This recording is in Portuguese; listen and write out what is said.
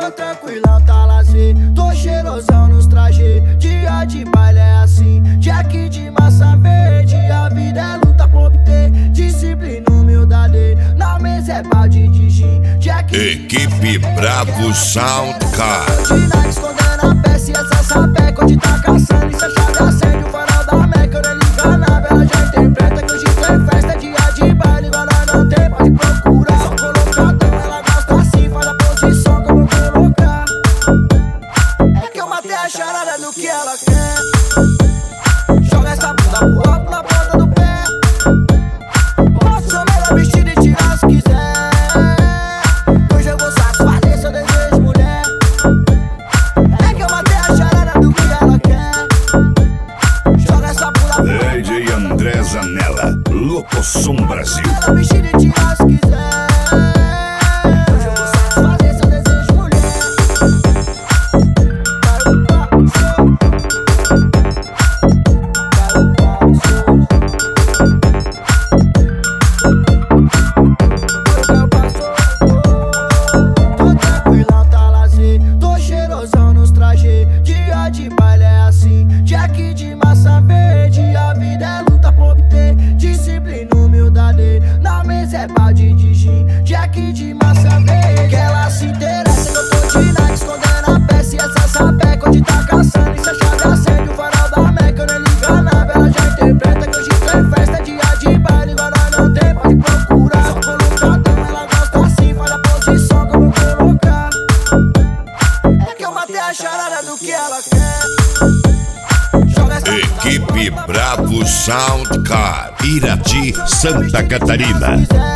Tô tranquilão, tá lazer, tô cheirosão nos trajes. Dia de baile é assim, Jack de massa verde. A vida é luta pra obter disciplina, humildade. Na mesa é balde de gin, Jack. Equipe Bravo Soundcar. De nada escondendo a peça e essa sapeca onde tá caçando. E se a chave acende o farol da Meca, eu nem liga nada, ela já interpreta que hoje tem festa, dia de baile. Igual nós não tem, pode procurar. Só colocadão, ela gosta assim, faz a posição que eu vou colocar. É que eu matei a charada do que ela quer. Joga essa bunda pro alto na ponta do pé. Posso ser melhor vestido e tirar se quiser. Hoje eu vou satisfazer seu desejo, mulher. É que eu matei a charada do que ela quer. Joga essa bunda pro alto. DJ André Zanella, Locosom Brasil. Melhor vestido e tirar se quiser. Hoje eu vou satisfazer seu desejo, mulher. Tô tranquilão, tá lazer, tô cheirosão nos trajes. Dia de baile é assim, Jack de massa verde. A vida é luta pra obter disciplina, humildade. Na mesa é balde de gin, Jack de massa verde. Que ela se interessa que eu tô de nada escondendo a peça e essa sapeca onde tá caçando. E se a chave acende o farol da Meca, eu nem liga nada, ela já interpreta que hoje tem festa, dia de baile. Igual nós não tem, pode procurar. Só colocadão, ela gosta assim, faz a posição que eu vou colocar. É que eu matei a charada do que ela quer. Joga essa Equipe Bravo Soundcar, Irati, Santa Catarina.